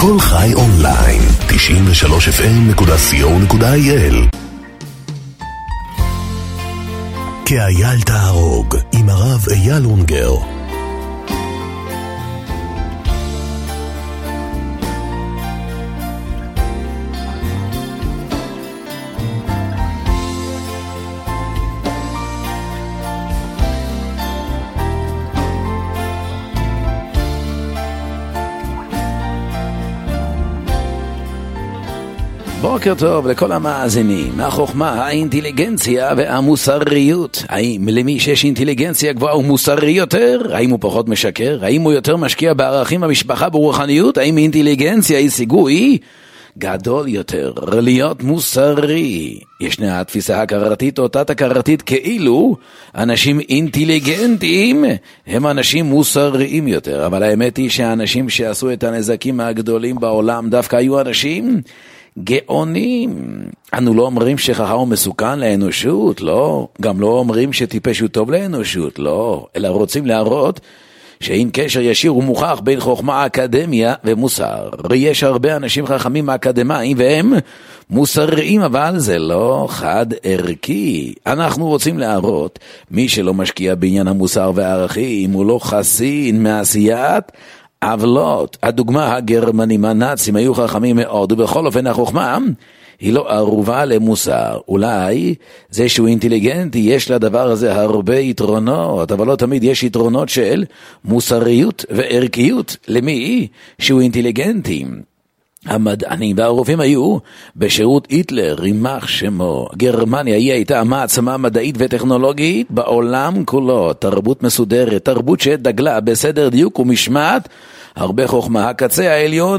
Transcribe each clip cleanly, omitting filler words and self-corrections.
כל חי אונליין, 93fm.co.il. כאייל תהרוג, עם הרב אייל אונגר. בוקר טוב לכל המאזינים. החוכמה, האינטליגנציה והמוסריות. האם למי שיש אינטליגנציה גבוהה הוא מוסרי יותר? האם הוא פחות משקר? האם הוא יותר משקיע בערכים המשפחה ברוחניות? האם אינטליגנציה היא סיגוי גדול יותר להיות מוסרי? ישנה התפיסה הכרתית או תת-הכרתית כאילו אנשים אינטליגנטים הם אנשים מוסריים יותר, אבל האמת היא שהאנשים שעשו את הנזקים הגדולים בעולם דווקא היו אנשים גאונים. אנו לא אומרים שחכם הוא מסוכן לאנושות, לא. גם לא אומרים שטיפש הוא טוב לאנושות, לא. אלא רוצים להראות שאין קשר ישיר ומוכח בין חוכמה, אקדמיה ומוסר. יש הרבה אנשים חכמים אקדמיים והם מוסריים, אבל זה לא חד ערכי. אנחנו רוצים להראות מי שלא משקיע בעניין המוסר והערכים הוא לא חסין מעשיית עוולות. הדוגמה, הגרמנים הנאצים היו חכמים מאוד, ובכל אופן החוכמה היא לא ערובה למוסר. אולי זה שהוא אינטליגנטי יש לדבר הזה הרבה יתרונות, אבל לא תמיד יש יתרונות של מוסריות וערכיות למי שהוא אינטליגנטי. המדענים והרופאים היו בשירות היטלר, יימח שמו. גרמניה היא הייתה מעצמה מדעית וטכנולוגית בעולם כולו, תרבות מסודרת, תרבות שדגלה בסדר דיוק ומשמעת, הרבה חוכמה. הקצה העליון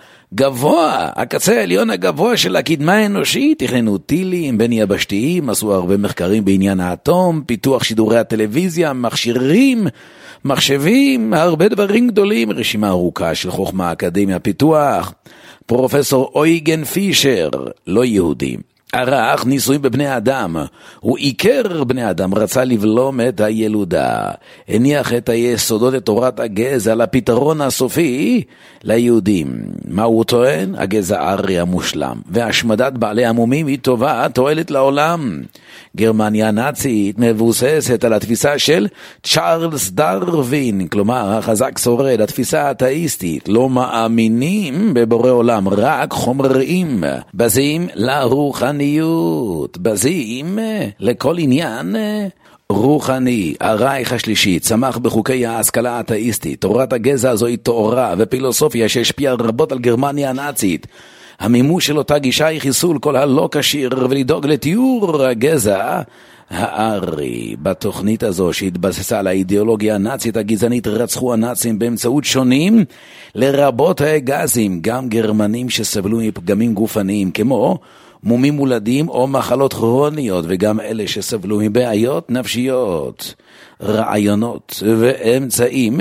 הגבוה, הקצה העליון הגבוה של הקדמה האנושית, תכננו טילים בין יבשתיים, עשו הרבה מחקרים בעניין האטום, פיתוח שידורי הטלוויזיה, מכשירים, מחשבים, הרבה דברים גדולים, רשימה ארוכה של חוכמה, אקדמיה, פיתוח. פרופסור אויגן פישר, לא יהודי, ערך ניסויים בבני אדם, הוא עיקר בני אדם, רצה לבלום את הילודה, הניח את היסודות לתורת הגזע לפתרון הסופי ליהודים. מה הוא טוען? הגזע הארי המושלם, והשמדת בעלי המומים היא טובה, תועלת לעולם. גרמניה הנאצית מבוססת על התפיסה של צ'ארלס דרווין, כלומר החזק שורד, התפיסה האתאיסטית, לא מאמינים בבורא עולם, רק חומריים, בזים לרוחניות, בזים לכל עניין רוחני. הרייך השלישי צמח בחוקי ההשכלה האתאיסטית, תורת הגזע הזו היא תורה ופילוסופיה שהשפיעה רבות על גרמניה הנאצית. המימוש של אותה גישה היא חיסול כל הלא כשיר ולדאוג לתיאור הגזע הארי. בתוכנית הזו שהתבססה על האידיאולוגיה הנאצית הגזענית רצחו הנאצים באמצעות שונים לרבות הגזים, גם גרמנים שסבלו מפגמים גופניים כמו מומים מולדים או מחלות כרוניות, וגם אלה שסבלו מבעיות נפשיות. רעיונות ואמצעים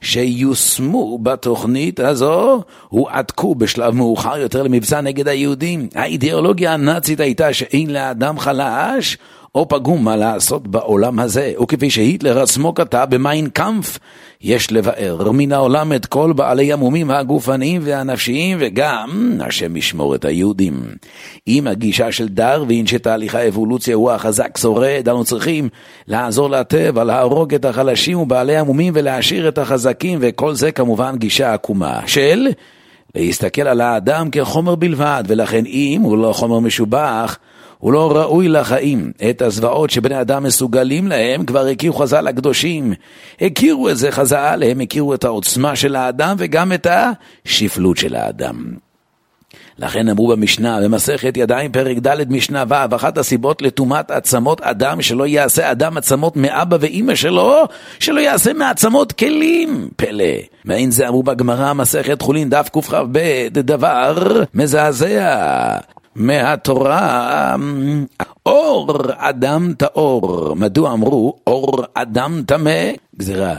שיושמו בתוכנית הזו הועתקו בשלב מאוחר יותר למבצע נגד היהודים. האידיאולוגיה הנאצית הייתה שאין לאדם חלש או פגום מה לעשות בעולם הזה, וכפי שהיטלר עצמו כתב במיין קאמפף, יש לבאר מן העולם את כל בעלי המומים הגופניים והנפשיים, וגם השם ישמור את היהודים. עם הגישה של דרווין שתהליך האבולוציה הוא החזק שורד, אנו צריכים לעזור לטבע, להרוג את החלשים ובעלי המומים ולהשאיר את החזקים, וכל זה כמובן גישה עקומה של להסתכל על האדם כחומר בלבד, ולכן אם הוא לא חומר משובח הוא לא ראוי לחיים. את הזוועות שבני אדם מסוגלים להם כבר הכירו חז"ל הקדושים, הכירו את זה חז"ל, הם הכירו את העוצמה של האדם וגם את השפלות של האדם. לכן אמרו במשנה במסכת ידיים פרק ד' משנה ו', אחת הסיבות לטומאת עצמות אדם שלא יעשה אדם עצמות מאבא ואמא שלו, שלא יעשה מעצמות כלים. פלא. מעין זה אמרו בגמרא מסכת חולין דף קכ"ב, דבר מזעזע מהתורה. אור אדם טהור. מדוע אמרו אור אדם טמא? גזירה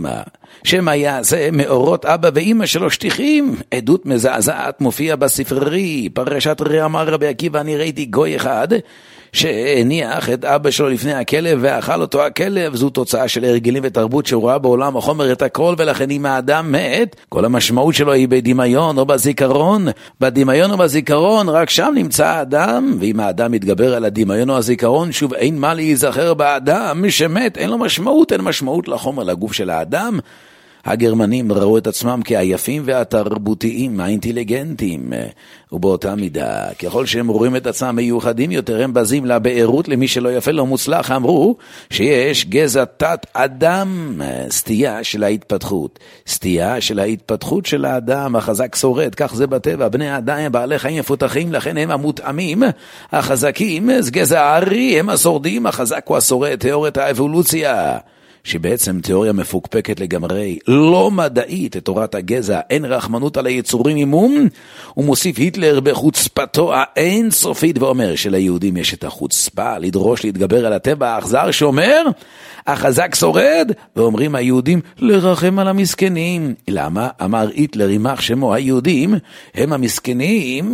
שמא יעשה מאורות אבא ואמא שלו שטיחים. עדות מזעזעת מופיע בספרי פרשת ראה אמר רבי עקיבא, אני ראיתי גוי אחד שהניח את אבא שלו לפני הכלב ואכל אותו הכלב, זו תוצאה של הרגלים ותרבות שהוא ראה בעולם החומר את הכל, ולכן אם האדם מת, כל המשמעות שלו היא בדמיון או בזיכרון. בדמיון או בזיכרון, רק שם נמצא האדם, ואם האדם מתגבר על הדמיון או הזיכרון, שוב אין מה להיזכר באדם שמת, אין לו משמעות, אין משמעות לחומר, לגוף של האדם. הגרמנים ראו את עצמם כעייפים והתרבותיים, האינטליגנטים, ובאותה מידה, ככל שהם רואים את עצמם מיוחדים יותר, הם בזים לבארות למי שלא יפה לא מוצלח. אמרו שיש גזע תת אדם, סטייה של ההתפתחות, סטייה של ההתפתחות של האדם, החזק שורד, כך זה בטבע, בני האדם הם בעלי חיים מפותחים, לכן הם המותאמים, החזקים, זה גזע הארי, הם השורדים, החזק הוא השורד, תיאוריית האבולוציה. שבעצם תיאוריה מפוקפקת לגמרי, לא מדעית, את תורת הגזע, אין רחמנות על היצורים עימום. הוא מוסיף היטלר בחוצפתו האינסופית ואומר שליהודים יש את החוצפה לדרוש להתגבר על הטבע האכזר שאומר החזק שורד, ואומרים היהודים לרחם על המסכנים. למה? אמר היטלר יימח שמו, היהודים הם המסכנים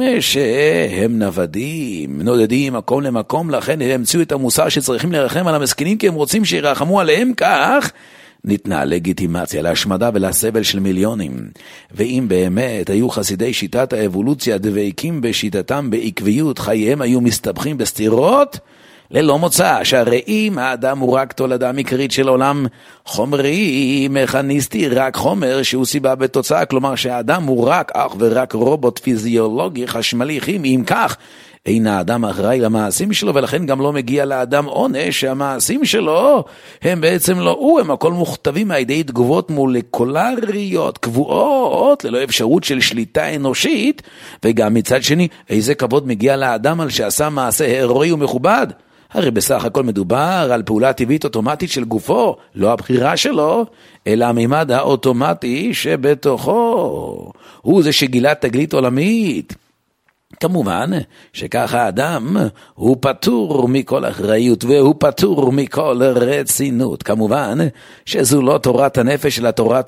שהם נוודים, נודדים מקום למקום, לכן הם המציאו את המוסר שצריכים לרחם על המסכנים כי הם רוצים שירחמו עליהם. כך ניתנה לגיטימציה להשמדה ולסבל של מיליונים. ואם באמת היו חסידי שיטת האבולוציה דבקים בשיטתם בעקביות, חייהם היו מסתבכים בסתירות ללא מוצא, שהרי אם האדם הוא רק תולדה מקרית של עולם חומרי, מכניסטי, רק חומר שהוא סיבה בתוצאה, כלומר שהאדם הוא רק אך ורק רובוט פיזיולוגי חשמלי כימי, אם כך אין האדם אחראי למעשים שלו, ולכן גם לא מגיע לאדם עונש, שהמעשים שלו הם בעצם לא הוא, הם הכל מוכתבים מהידי תגובות מולקולריות קבועות ללא אפשרות של שליטה אנושית. וגם מצד שני, איזה כבוד מגיע לאדם על שעשה מעשה הירואי ומכובד? הרי בסך הכל מדובר על פעולה טבעית אוטומטית של גופו, לא הבחירה שלו, אלא הממד האוטומטי שבתוכו, הוא זה שגילה תגלית עולמית. כמובן שככה האדם הוא פטור מכל אחריות והוא פטור מכל רצינות. כמובן שזו לא תורת הנפש אלא תורת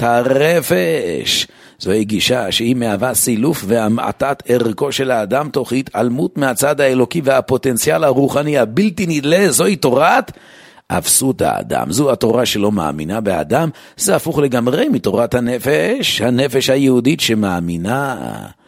הרפש. זוהי גישה שהיא מהווה סילוף והמעטת ערכו של האדם תוך התעלמות מהצד האלוקי והפוטנציאל הרוחני הבלתי נדלה. זוהי תורת אפסות האדם. זו התורה שלא מאמינה באדם. זה הפוך לגמרי מתורת הנפש, הנפש היהודית שמאמינה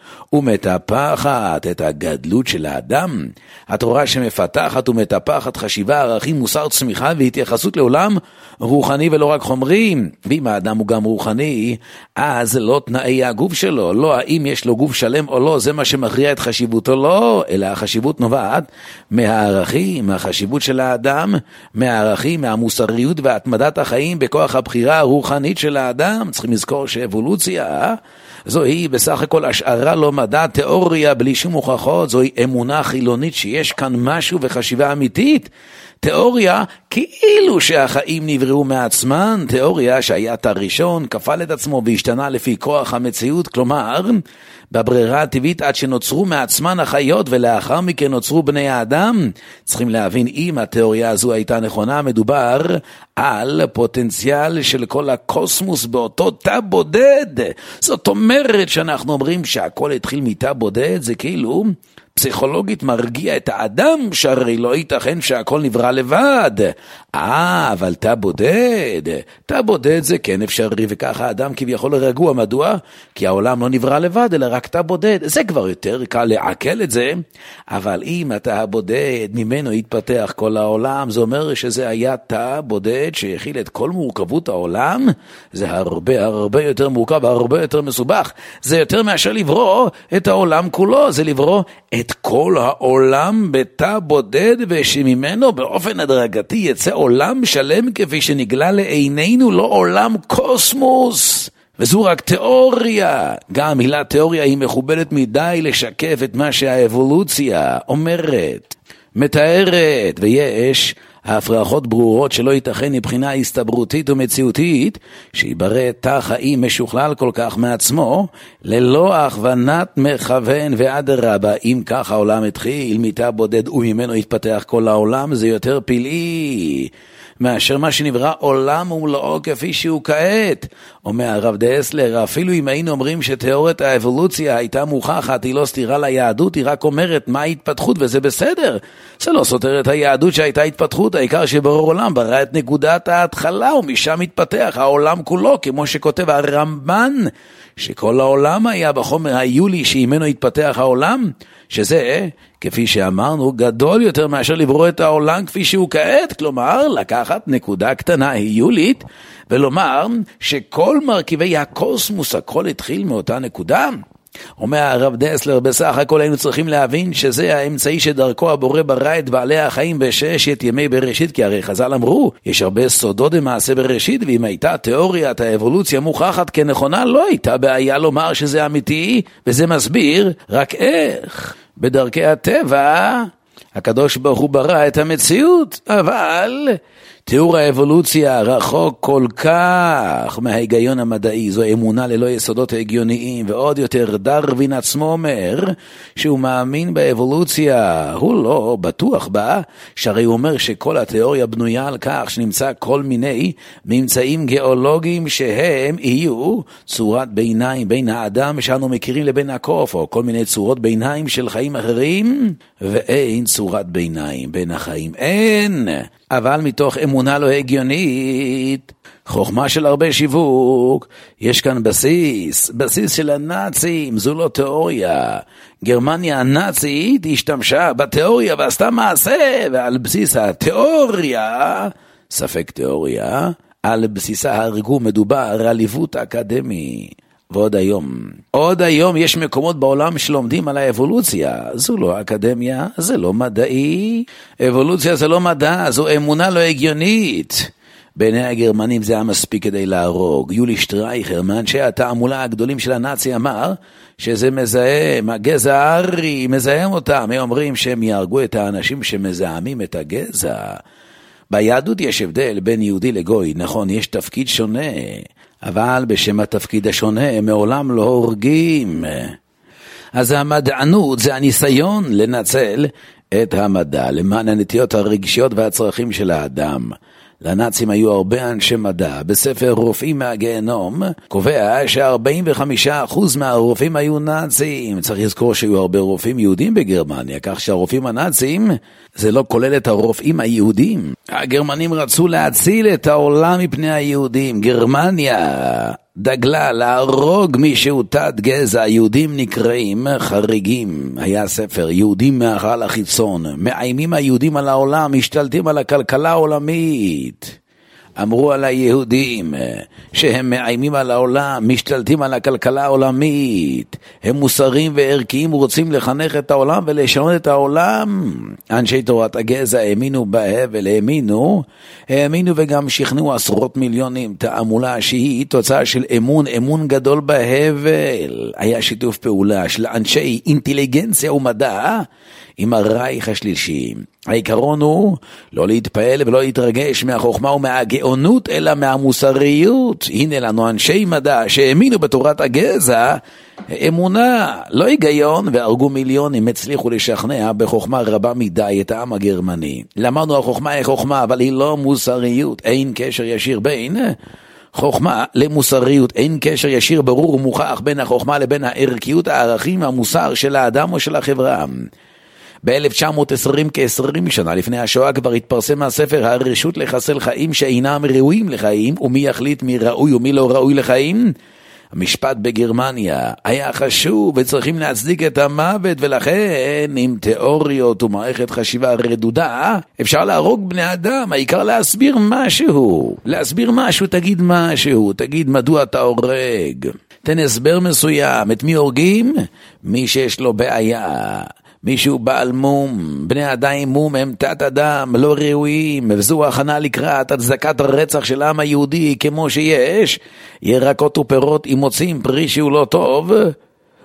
ומטפחת את הגדלות של האדם. התורה שמפתחת ומטפחת חשיבה, ערכים, מוסר, צמיחה והתייחסות לעולם רוחני ולא רק חומרי. ואם האדם הוא גם רוחני, אז לא תנאי הגוף שלו, לא האם יש לו גוף שלם או לא, זה מה שמכריע את חשיבותו, לא, אלא החשיבות נובעת מהערכים, החשיבות של האדם, מהערכים, מהמוסריות והתמדת החיים בכוח הבחירה הרוחנית של האדם. צריכים לזכור שאבולוציה זוהי בסך הכל השערה לא מדע, תיאוריה בלי שום הוכחות, זוהי אמונה חילונית שיש כאן משהו וחשיבה אמיתית. תיאוריה כאילו שהחיים נבראו מעצמן, תיאוריה שהיית הראשון כפל את עצמו והשתנה לפי כוח המציאות, כלומר בברירה הטבעית עד שנוצרו מעצמן החיות ולאחר מכן נוצרו בני האדם. צריכים להבין, אם התיאוריה הזו הייתה נכונה, מדובר על פוטנציאל של כל הקוסמוס באותו תא בודד. זאת אומרת שאנחנו אומרים שהכל התחיל מתא בודד, זה כאילו פסיכולוגית מרגיע את האדם, שהרי לא ייתכן שהכל נברא לבד. אבל תא בודד, תא בודד זה כן אפשרי, וככה האדם כביכול רגוע. מדוע? כי העולם לא נברא לבד, אלא רק תא בודד. זה כבר יותר קל לעכל את זה, אבל אם התא הבודד ממנו התפתח כל העולם, זה אומר שזה היה תא בודד שהכיל את כל מורכבות העולם. זה הרבה הרבה יותר מורכב, הרבה יותר מסובך. זה יותר מאשר לברוא את העולם כולו, זה לברוא את כל העולם בתא בודד, ושממנו באופן הדרגתי יצא עולם שלם כפי שנגלה לעינינו, לא עולם קוסמוס. וזו רק תיאוריה. גם המילה תיאוריה היא מכובדת מדי לשקף את מה שהאבולוציה אומרת, מתארת, ויש ההפרחות ברורות שלא ייתכן מבחינה הסתברותית ומציאותית, שיברא תא חיים משוכלל כל כך מעצמו, ללא הכוונת מכוון ואדרבה. אם כך העולם התחיל מתא בודד וממנו התפתח כל העולם, זה יותר פלאי מאשר מה שנברא עולם ומלואו כפי שהוא כעת. אומר הרב דסלר, אפילו אם היינו אומרים שתיאוריית האבולוציה הייתה מוכחת, היא לא סתירה ליהדות, היא רק אומרת מה ההתפתחות, וזה בסדר. זה לא סותר את היהדות שהייתה התפתחות, העיקר שברור עולם ברא את נקודת ההתחלה ומשם התפתח העולם כולו, כמו שכותב הרמב"ן, שכל העולם היה בחומר היולי שממנו התפתח העולם, שזה, כפי שאמרנו, גדול יותר מאשר לברוא את העולם כפי שהוא כעת, כלומר, לקחת נקודה קטנה היולית, ולומר שכל מרכיבי הקוסמוס, הכל התחיל מאותה נקודה. אומר הרב דסלר, בסך הכל היינו צריכים להבין שזה האמצעי שדרכו הבורא ברא את בעלי החיים בששת ימי בראשית, כי הרי חז"ל אמרו, יש הרבה סודות במעשה בראשית, ואם הייתה תיאוריית האבולוציה מוכחת כנכונה, לא הייתה בעיה לומר שזה אמיתי, וזה מסביר רק איך. בדרכי הטבע, הקדוש ברוך הוא ברא את המציאות, אבל תיאור האבולוציה רחוק כל כך מההיגיון המדעי, זו אמונה ללא יסודות הגיוניים, ועוד יותר דרווין עצמו אומר שהוא מאמין באבולוציה, הוא לא בטוח בה, שהרי הוא אומר שכל התיאוריה בנויה על כך שנמצא כל מיני ממצאים גיאולוגיים שהם יהיו צורת ביניים בין האדם שאנו מכירים לבין הקוף, או כל מיני צורות ביניים של חיים אחרים, ואין צורת ביניים בין החיים, אין. אבל מתוך אמונה לא הגיונית, חוכמה של הרבה שיווק, יש כאן בסיס של הנאצים, זו לא תיאוריה. גרמניה הנאצית השתמשה בתיאוריה ועשתה מעשה, ועל בסיס התיאוריה, ספק תיאוריה, על בסיסה הרגו, מדובר על עליבות אקדמי. ועוד היום יש מקומות בעולם שלומדים על האבולוציה. זו לא אקדמיה, זה לא מדעי. אבולוציה זה לא מדע, זו אמונה לא הגיונית. בעיני הגרמנים זה היה מספיק כדי להרוג. יולי שטרייכר, מאנשי התעמולה הגדולים של הנאצי, אמר שזה מזהם, הגזע הארי מזהם אותם. הם אומרים שהם יהרגו את האנשים שמזהמים את הגזע. ביהדות יש הבדל בין יהודי לגוי, נכון, יש תפקיד שונה, אבל בשם התפקיד השונה הם מעולם לא הורגים. אז המדענות זה הניסיון לנצל את המדע למען הנטיות הרגשיות והצרכים של האדם. לנאצים היו הרבה אנשי מדע. בספר רופאים מהגיהנום קובע ש45% מהרופאים היו נאצים. צריך לזכור שהיו הרבה רופאים יהודים בגרמניה, כך שהרופאים הנאצים זה לא כולל את הרופאים היהודים. הגרמנים רצו להציל את העולם מפני היהודים. גרמניה דגלה להרוג מישהו תת גזע. היהודים נקראים חריגים. היה ספר יהודים מהחלל החיצון, מאיימים היהודים על העולם, משתלטים על הכלכלה העולמית. אמרו על היהודים שהם מאיימים על העולם, משתלטים על הכלכלה העולמית, הם מוסריים וערכיים, רוצים לחנך את העולם ולשנות את העולם. אנשי תורת הגזע האמינו בהבל, האמינו וגם שכנעו עשרות מיליונים. תעמולה שהיא תוצאה של אמון גדול בהבל. היה שיתוף פעולה של אנשי אינטליגנציה ומדע עם הרייך השלישי. העיקרון הוא לא להתפעל ולא להתרגש מהחוכמה ומהגאונות, אלא מהמוסריות. הנה לנו אנשי מדע שהאמינו בתורת הגזע, אמונה, לא היגיון, והרגו מיליונים. הצליחו לשכנע בחוכמה רבה מדי את העם הגרמני. למדנו החוכמה היא חוכמה, אבל היא לא מוסריות. אין קשר ישיר בין חוכמה למוסריות, אין קשר ישיר ברור ומוכח בין החוכמה לבין הערכיות, הערכים, המוסר של האדם או של החברה. ב-1920, כ-20 שנה לפני השואה, כבר התפרסם הספר הרשות לחסל חיים שאינם ראויים לחיים, ומי יחליט מי ראוי ומי לא ראוי לחיים. המשפט בגרמניה היה חשוב וצריכים להצדיק את המוות, ולכן עם תיאוריות ומערכת חשיבה רדודה אפשר להרוג בני אדם. העיקר להסביר משהו, תגיד משהו, תגיד מדוע אתה הורג, תן הסבר מסוים. את מי הורגים? מי שיש לו בעיה, מישהו בעל מום. בני אדם מום הם תת אדם, לא ראויים, וזו הכנה לקראת הצדקת הרצח של העם היהודי. כמו שיש ירקות ופירות אם מוצאים פרי שהוא לא טוב,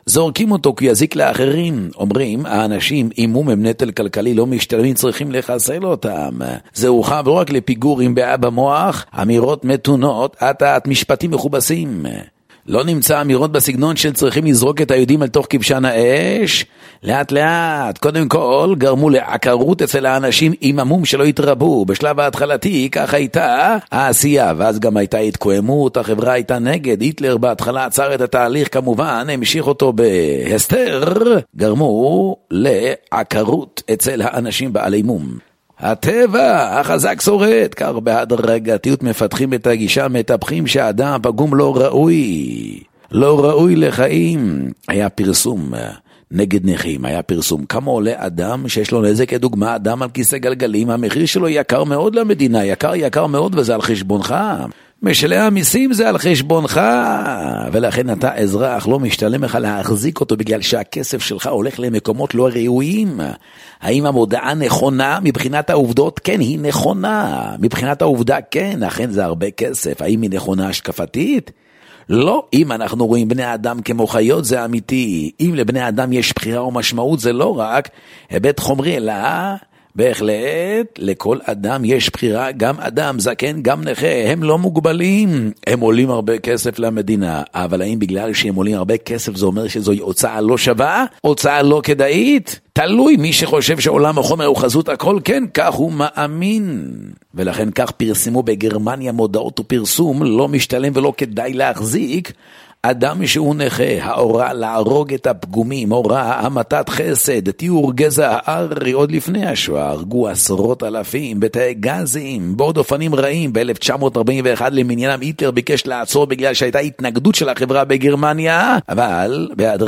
זורקים אותו כי יזיק לאחרים. אומרים, האנשים עם מום הם נטל כלכלי לא משתלמים, צריכים לחסל אותם. זה הוכח לא רק לפיגור עם בעיה במוח, אמירות מתונות, עתת משפטים מכובסים. לא נמצא אמירות בסגנון של צריכים לזרוק את היהודים אל תוך כבשן האש. לאט לאט, קודם כל, גרמו לעקרות אצל האנשים עם המום שלא התרבו. בשלב ההתחלתי, כך הייתה העשייה, ואז גם הייתה התקוממות, החברה הייתה נגד. היטלר בהתחלה עצר את התהליך, כמובן, המשיך אותו בהסתר, גרמו לעקרות אצל האנשים בעלי מום. הטבע החזק שורד, כך בהדרגתיות מפתחים את הגישה, מטפחים שהאדם פגום לא ראוי לחיים. היה פרסום נגד נכים, היה פרסום כמה עולה אדם שיש לו נזק, כדוגמה אדם על כיסא גלגלים, המחיר שלו יקר מאוד למדינה, יקר מאוד, וזה על חשבונך. משלי המיסים זה על חשבונך, ולכן אתה אזרח, לא משתלם לך להחזיק אותו בגלל שהכסף שלך הולך למקומות לא ראויים. האם המודעה נכונה? מבחינת העובדות כן, היא נכונה. מבחינת העובדה כן, אכן זה הרבה כסף. האם היא נכונה השקפתית? לא. אם אנחנו רואים בני אדם כמו חיות זה אמיתי. אם לבני אדם יש בחירה או משמעות זה לא רק היבט חומרי, אלא בהחלט, לכל אדם יש בחירה, גם אדם, זקן, גם נכה, הם לא מוגבלים, הם עולים הרבה כסף למדינה, אבל האם בגלל שהם עולים הרבה כסף זה אומר שזוהי הוצאה לא שווה? הוצאה לא כדאית? תלוי, מי שחושב שעולם החומר הוא חזות הכל, כן, כך הוא מאמין. ולכן כך פרסמו בגרמניה מודעות ופרסום, לא משתלם ולא כדאי להחזיק אדם שהוא נכה, ההוראה להרוג את הפגומים, הוראה המתת חסד, תיאור גזע הארי. עוד לפני השואה הרגו עשרות אלפים בתאי גזים, בעוד אופנים רעים. ב-1941 למניינם היטלר ביקש לעצור בגלל שהייתה התנגדות של החברה בגרמניה, אבל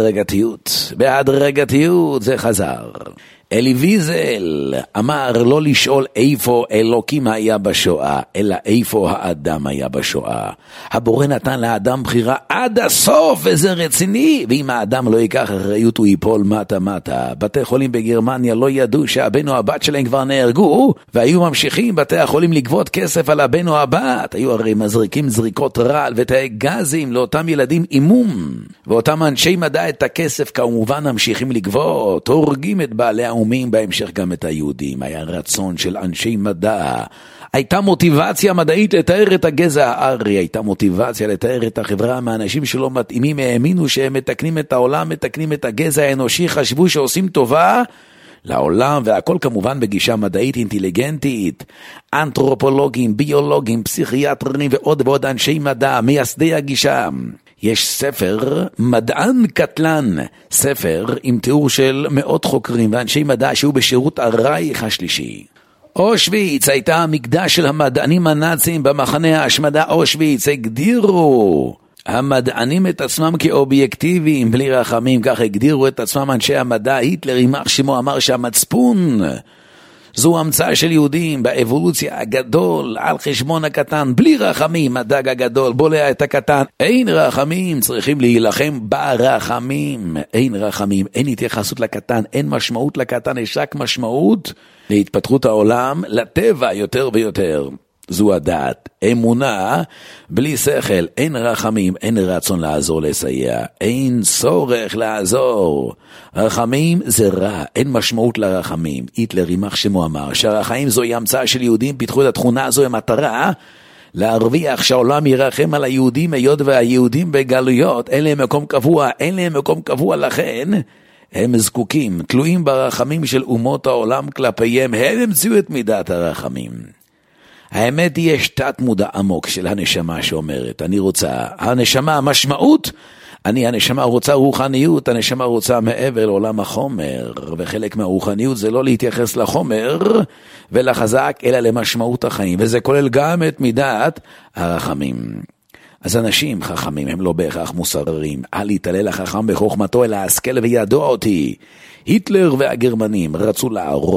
בהדרגתיות זה חזר. אלי ויזל אמר לא לשאול איפה אלוקים היה בשואה, אלא איפה האדם היה בשואה. הבורא נתן לאדם בחירה עד הסוף, וזה רציני, ואם האדם לא ייקח אחריות הוא ייפול מטה. בתי חולים בגרמניה לא ידעו שהבן או הבת שלהם כבר נהרגו, והיו ממשיכים בתי החולים לגבות כסף על הבן או הבת. היו הרי מזריקים זריקות רעל ותאי גזים לאותם ילדים עם מום, ואותם אנשי מדע את הכסף כמובן ממשיכים לגבות, הורגים את בעלי האומים, בהמשך גם את היהודים. היה רצון של אנשי מדע, הייתה מוטיבציה מדעית לתאר את הגזע הארי, הייתה מוטיבציה לתאר את החברה. מהאנשים שלא מתאימים האמינו שהם מתקנים את העולם, מתקנים את הגזע האנושי, חשבו שעושים טובה לעולם, והכל כמובן בגישה מדעית אינטליגנטית. אנתרופולוגים, ביולוגים, פסיכיאטרים ועוד אנשי מדע, מייסדי הגישה. יש ספר, מדען קטלן, ספר עם תיאור של מאות חוקרים ואנשי מדע שהוא בשירות הרייך השלישי. אושוויץ הייתה המקדש של המדענים הנאצים במחנה ההשמדה אושוויץ. הגדירו המדענים את עצמם כאובייקטיביים בלי רחמים, כך הגדירו את עצמם אנשי המדע. היטלר יימח שמו אמר שהמצפון זו המצאה של יהודים באבולוציה, הגדול על חשבון הקטן, בלי רחמים. הדג הגדול בולע את הקטן, אין רחמים, צריכים להילחם ברחמים. אין רחמים, אין התייחסות לקטן, אין משמעות לקטן, יש רק משמעות להתפתחות העולם, לטבע יותר ויותר. זו הדעת, אמונה בלי שכל, אין רחמים, אין רצון לעזור, לסייע, אין צורך לעזור. רחמים זה רע, אין משמעות לרחמים. היטלר יימח שמו אמר שהרחמים זוהי המצאה של יהודים, פיתחו את התכונה הזו המטרה להרוויח שהעולם ירחם על היהודים, היות והיהודים בגלויות אין להם מקום קבוע, לכן הם זקוקים, תלויים ברחמים של אומות העולם כלפיהם, הם המציאו את מידת הרחמים. האמת היא, יש תת מודע עמוק של הנשמה שאומרת, אני רוצה, הנשמה המשמעות, הנשמה רוצה רוחניות, הנשמה רוצה מעבר לעולם החומר, וחלק מהרוחניות זה לא להתייחס לחומר ולחזק, אלא למשמעות החיים, וזה כולל גם את מידת הרחמים. אז אנשים חכמים הם לא בהכרח מוסררים, אל יתעלל החכם בחוכמתו אלא השכל וידוע אותי. היטלר והגרמנים רצו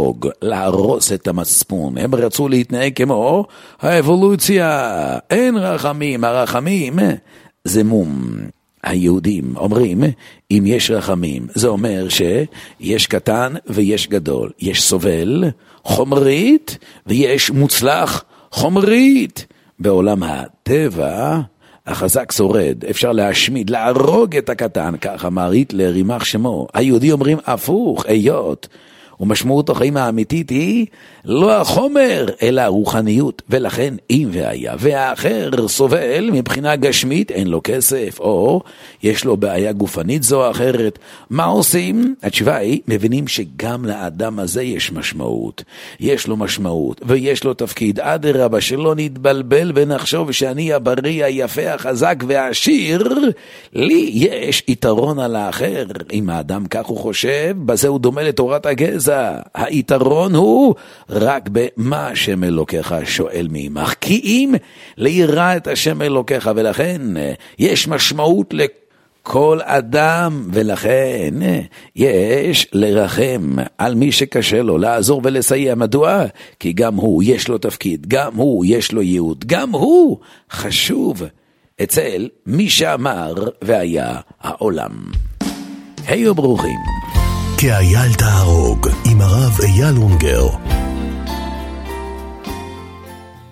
להרוס את המצפון, הם רצו להתנהג כמו האבולוציה, אין רחמים, הרחמים זה מום. היהודים אומרים, אם יש רחמים, זה אומר שיש קטן ויש גדול, יש סובל חומרית ויש מוצלח חומרית. בעולם הטבע החזק שורד, אפשר להשמיד, להרוג את הקטן, כך אמר היטלר, יימח שמו. היהודי אומרים הפוך, היות. ומשמעות החיים האמיתית היא לא החומר, אלא הרוחניות. ולכן אם והיה והאחר סובל מבחינה גשמית, אין לו כסף, או יש לו בעיה גופנית זו או אחרת, מה עושים? התשובה היא, מבינים שגם לאדם הזה יש משמעות. יש לו משמעות ויש לו תפקיד. אדרבה, שלא נתבלבל ונחשוב שאני הבריא, היפה, החזק והעשיר. לי יש יתרון על האחר. אם האדם כך הוא חושב, בזה הוא דומה לתורת הגזע. היתרון הוא רק במה השם אלוקיך שואל מעמך, כי אם ליראה את השם אלוקיך, ולכן יש משמעות לכל אדם, ולכן יש לרחם על מי שקשה לו, לעזור ולסייע. מדוע? כי גם הוא יש לו תפקיד, גם הוא יש לו ייעוד, גם הוא חשוב אצל מי שאמר והיה העולם. היו ברוכים. כי אייל תהרוג עם הרב אייל אונגר.